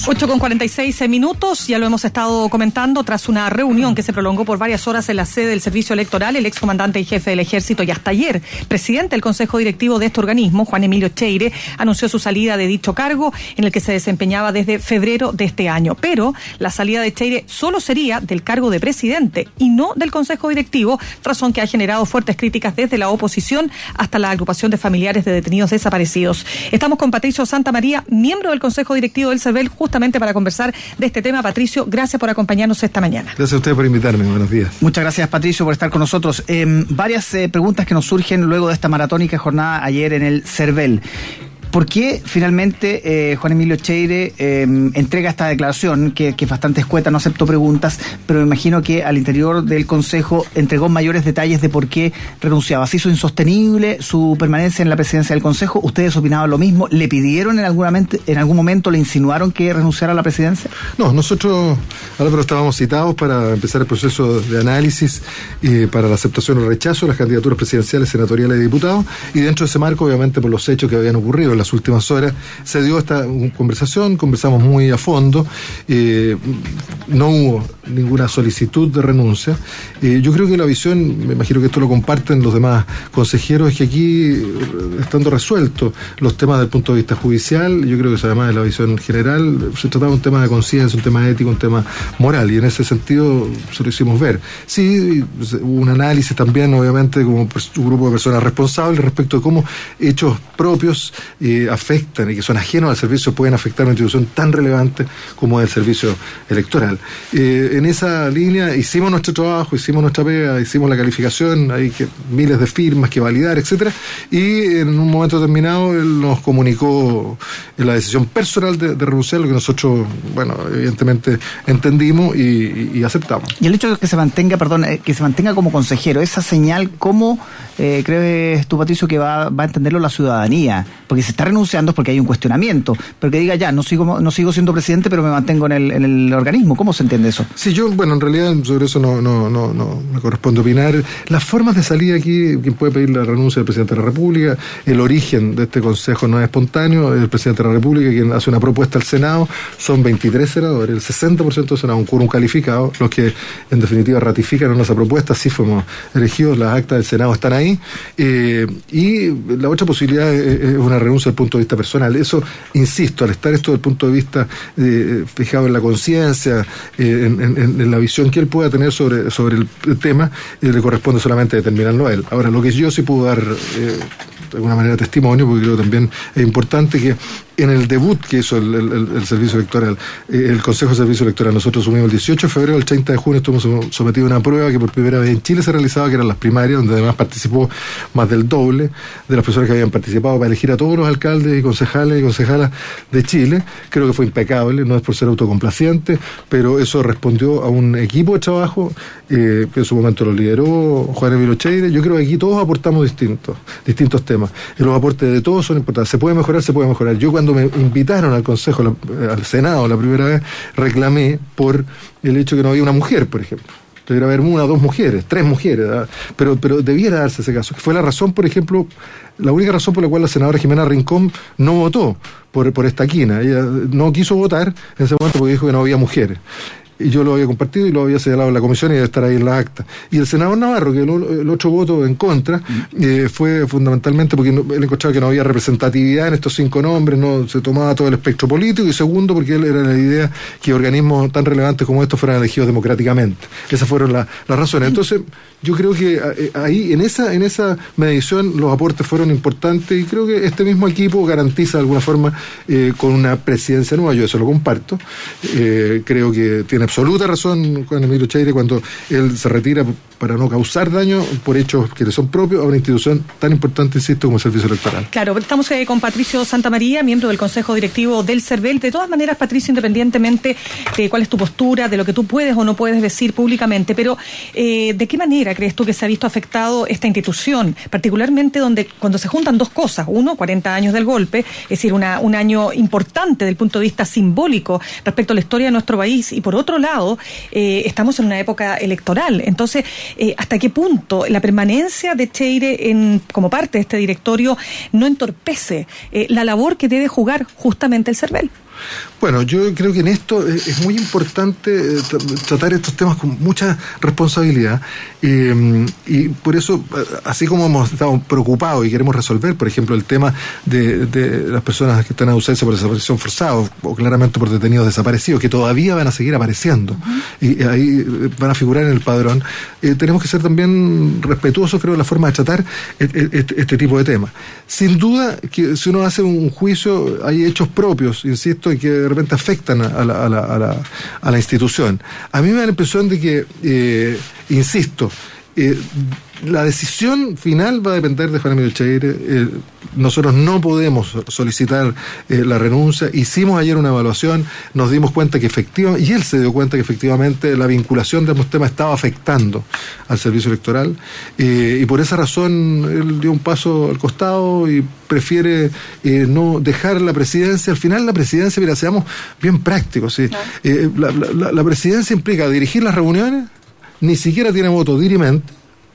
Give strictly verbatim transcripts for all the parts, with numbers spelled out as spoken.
ocho con cuarenta y seis minutos, ya lo hemos estado comentando, tras una reunión que se prolongó por varias horas en la sede del Servicio Electoral, el excomandante y jefe del Ejército y hasta ayer presidente del Consejo Directivo de este organismo, Juan Emilio Cheire, anunció su salida de dicho cargo en el que se desempeñaba desde febrero de este año. Pero la salida de Cheire solo sería del cargo de presidente y no del Consejo Directivo, razón que ha generado fuertes críticas desde la oposición hasta la agrupación de familiares de detenidos desaparecidos. Estamos con Patricio Santamaría, miembro del Consejo Directivo del CERVEL, justamente para conversar de este tema. Patricio, gracias por acompañarnos esta mañana. Gracias a usted por invitarme, buenos días. Muchas gracias, Patricio, por estar con nosotros. Eh, varias eh, preguntas que nos surgen luego de esta maratónica jornada ayer en el CERVEL. ¿Por qué finalmente eh, Juan Emilio Cheire eh, entrega esta declaración, que, que es bastante escueta, no acepto preguntas, pero me imagino que al interior del Consejo entregó mayores detalles de por qué renunciaba? ¿Se hizo insostenible su permanencia en la presidencia del Consejo? ¿Ustedes opinaban lo mismo? ¿Le pidieron en, alguna, en algún momento, le insinuaron que renunciara a la presidencia? No, nosotros, Álvaro, estábamos citados para empezar el proceso de análisis eh, para la aceptación o rechazo de las candidaturas presidenciales, senatoriales y diputados, y dentro de ese marco, obviamente, por los hechos que habían ocurrido en las últimas horas, se dio esta conversación, conversamos muy a fondo, eh, no hubo ninguna solicitud de renuncia. Eh, yo creo que la visión, me imagino que esto lo comparten los demás consejeros, es que aquí, estando resueltos los temas del punto de vista judicial, yo creo que eso además es la visión general, se trataba de un tema de conciencia, un tema ético, un tema moral, y en ese sentido se lo hicimos ver. Sí, hubo un análisis también, obviamente, como un grupo de personas responsables respecto de cómo hechos propios eh, afectan y que son ajenos al servicio pueden afectar una institución tan relevante como el servicio electoral. Eh, en esa línea hicimos nuestro trabajo, hicimos nuestra pega, hicimos la calificación, hay que, miles de firmas que validar, etcétera, y en un momento determinado él nos comunicó la decisión personal de, de renunciar, lo que nosotros, bueno, evidentemente entendimos y, y, y aceptamos. Y el hecho de que se mantenga, perdón, que se mantenga como consejero, esa señal, ¿cómo eh, crees tú, Patricio, que va, va a entenderlo la ciudadanía? Porque se está renunciando es porque hay un cuestionamiento, pero que diga ya, no sigo no sigo siendo presidente, pero me mantengo en el, en el organismo. ¿Cómo se entiende eso? Sí, yo, bueno, en realidad sobre eso no, no, no, no me corresponde opinar. Las formas de salida aquí, quien puede pedir la renuncia del presidente de la República, el origen de este consejo no es espontáneo, el presidente de la República quien hace una propuesta al Senado, son veintitrés senadores, el sesenta por ciento del Senado, un quórum calificado, los que en definitiva ratificaron esa propuesta, así fuimos elegidos, las actas del Senado están ahí, eh, y la otra posibilidad es, es una renuncia desde el punto de vista personal. Eso, insisto, al estar esto desde el punto de vista eh, fijado en la conciencia, eh, en, en, en la visión que él pueda tener sobre, sobre el, el tema, eh, le corresponde solamente determinarlo a él. Ahora, lo que yo sí puedo dar eh, de alguna manera testimonio, porque creo que también es importante que en el debut que hizo el, el, el servicio electoral, eh, el Consejo de Servicio Electoral, nosotros asumimos el dieciocho de febrero, el treinta de junio estuvimos sometidos a una prueba que por primera vez en Chile se realizaba, que eran las primarias, donde además participó más del doble de las personas que habían participado para elegir a todos los alcaldes y concejales y concejalas de Chile. Creo que fue impecable, no es por ser autocomplaciente, pero eso respondió a un equipo de trabajo eh, que en su momento lo lideró Juan Emilio Cheire. Yo creo que aquí todos aportamos distintos, distintos temas, y los aportes de todos son importantes. Se puede mejorar, se puede mejorar. Yo cuando me invitaron al Consejo, al Senado la primera vez, reclamé por el hecho que no había una mujer, por ejemplo. Debería haber una o dos mujeres, tres mujeres, ¿verdad? pero pero debiera darse ese caso. Fue la razón, por ejemplo, la única razón por la cual la senadora Jimena Rincón no votó por, por esta quina. Ella no quiso votar en ese momento porque dijo que no había mujeres. Y yo lo había compartido y lo había señalado en la comisión y debe estar ahí en la acta. Y el senador Navarro, que el, el otro voto en contra, eh, fue fundamentalmente porque no, él encontraba que no había representatividad en estos cinco nombres, no se tomaba todo el espectro político, y segundo, porque él era la idea que organismos tan relevantes como estos fueran elegidos democráticamente. Esas fueron la, las razones. Entonces, yo creo que eh, ahí, en esa, en esa medición, los aportes fueron importantes, y creo que este mismo equipo garantiza de alguna forma eh, con una presidencia nueva. Yo eso lo comparto. Eh, creo que tiene absoluta razón Juan Emilio Cheire cuando él se retira para no causar daño por hechos que le son propios a una institución tan importante, insisto, como el Servicio Electoral. Claro, estamos eh, con Patricio Santamaría, miembro del Consejo Directivo del CERVEL. De todas maneras, Patricio, independientemente de cuál es tu postura, de lo que tú puedes o no puedes decir públicamente, pero eh, ¿de qué manera crees tú que se ha visto afectado esta institución? Particularmente donde cuando se juntan dos cosas, uno, cuarenta años del golpe, es decir, una, un año importante desde el punto de vista simbólico respecto a la historia de nuestro país, y por otro lado, eh, estamos en una época electoral. Entonces, eh, ¿hasta qué punto la permanencia de Cheire en, como parte de este directorio no entorpece eh, la labor que debe jugar justamente el CERVEL? Bueno, yo creo que en esto es muy importante tratar estos temas con mucha responsabilidad eh, y por eso, así como hemos estado preocupados y queremos resolver, por ejemplo, el tema de, de las personas que están en ausencia por desaparición forzada o, o claramente por detenidos desaparecidos, que todavía van a seguir apareciendo uh-huh. y ahí van a figurar en el padrón, eh, tenemos que ser también respetuosos, creo, de la forma de tratar este, este, este tipo de temas. Sin duda que si uno hace un juicio, hay hechos propios, insisto, y que de repente afectan a la, a la, a la, a la institución. A mí me da la impresión de que, eh, insisto, eh, la decisión final va a depender de Juan Emilio Cheire. Eh, nosotros no podemos solicitar eh, la renuncia. Hicimos ayer una evaluación, nos dimos cuenta que efectivamente, y él se dio cuenta que efectivamente la vinculación de ambos temas estaba afectando al servicio electoral, eh, y por esa razón él dio un paso al costado y prefiere eh, no dejar la presidencia. Al final la presidencia, mira, seamos bien prácticos, ¿sí? No. eh, la, la, la presidencia implica dirigir las reuniones, ni siquiera tiene voto dirimente.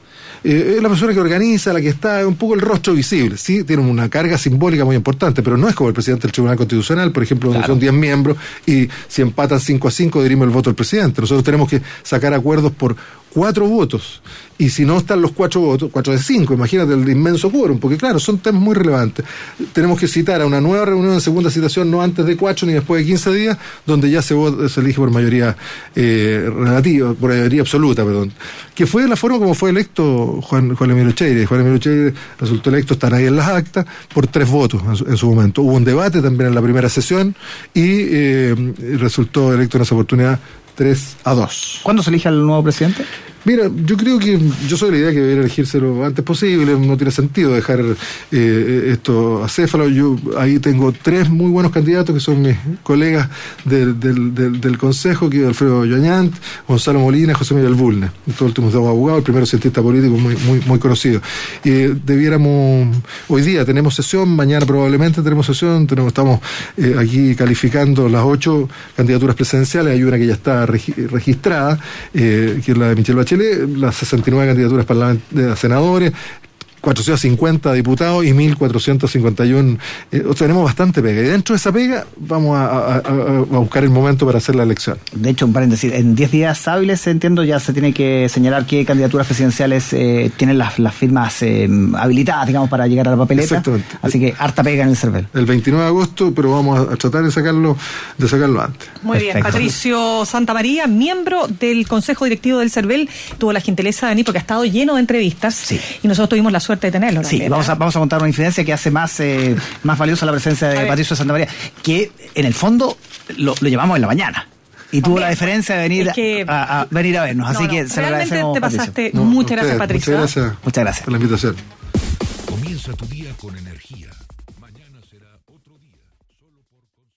Eh, es la persona que organiza, la que está, es un poco el rostro visible, sí, tiene una carga simbólica muy importante, pero no es como el presidente del Tribunal Constitucional, por ejemplo, donde claro. son diez miembros y si empatan cinco a cinco dirime el voto del presidente. Nosotros tenemos que sacar acuerdos por cuatro votos, y si no están los cuatro votos, cuatro de cinco, imagínate el inmenso quórum, porque claro, son temas muy relevantes. Tenemos que citar a una nueva reunión en segunda citación, no antes de cuatro ni después de quince días, donde ya se, vota, se elige por mayoría eh, relativa, por mayoría absoluta, perdón. Que fue la forma como fue electo Juan, Juan Emilio Cheire. Juan Emilio Cheire resultó electo, están ahí en las actas, por tres votos en su, en su momento. Hubo un debate también en la primera sesión y eh, resultó electo en esa oportunidad tres a dos. ¿Cuándo se elige al nuevo presidente? Mira, yo creo que yo soy la idea que debería elegirse lo antes posible, no tiene sentido dejar eh, esto acéfalo. Yo ahí tengo tres muy buenos candidatos que son mis colegas del, del, del, del Consejo, que es Alfredo Yoñant, Gonzalo Molina, José Miguel Bulnes, estos últimos dos abogados, el primero cientista político muy muy muy conocido. Eh, debiéramos, hoy día tenemos sesión, mañana probablemente tenemos sesión, tenemos, estamos eh, aquí calificando las ocho candidaturas presidenciales, hay una que ya está regi- registrada, eh, que es la de Michelle Bachelet, las sesenta y nueve candidaturas parlamentarias, senadores, cuatrocientos cincuenta diputados y mil cuatrocientos cincuenta y uno. Eh, tenemos bastante pega. Y dentro de esa pega vamos a, a, a, a buscar el momento para hacer la elección. De hecho, un paréntesis, en diez días hábiles, entiendo, ya se tiene que señalar qué candidaturas presidenciales eh, tienen las, las firmas eh, habilitadas, digamos, para llegar a la papeleta. Exactamente. Así que harta pega en el CERVEL. El veintinueve de agosto, pero vamos a, a tratar de sacarlo, de sacarlo antes. Muy Perfecto. Bien. Patricio Santamaría, miembro del Consejo Directivo del CERVEL, tuvo la gentileza de venir porque ha estado lleno de entrevistas. Sí. Y nosotros tuvimos la suerte de tenerlo. Sí, vamos a, vamos a contar una infidencia que hace más eh, más valiosa la presencia de Patricio Santamaría, que en el fondo lo, lo llevamos en la mañana. Y tuvo okay. la diferencia de venir, es que, a, a, venir a vernos. No, así no, que se lo agradecemos. Realmente te pasaste. No, muchas ustedes, gracias, Patricio. Muchas gracias. Muchas gracias por la invitación. Comienza tu día con energía. Mañana será otro día. Solo por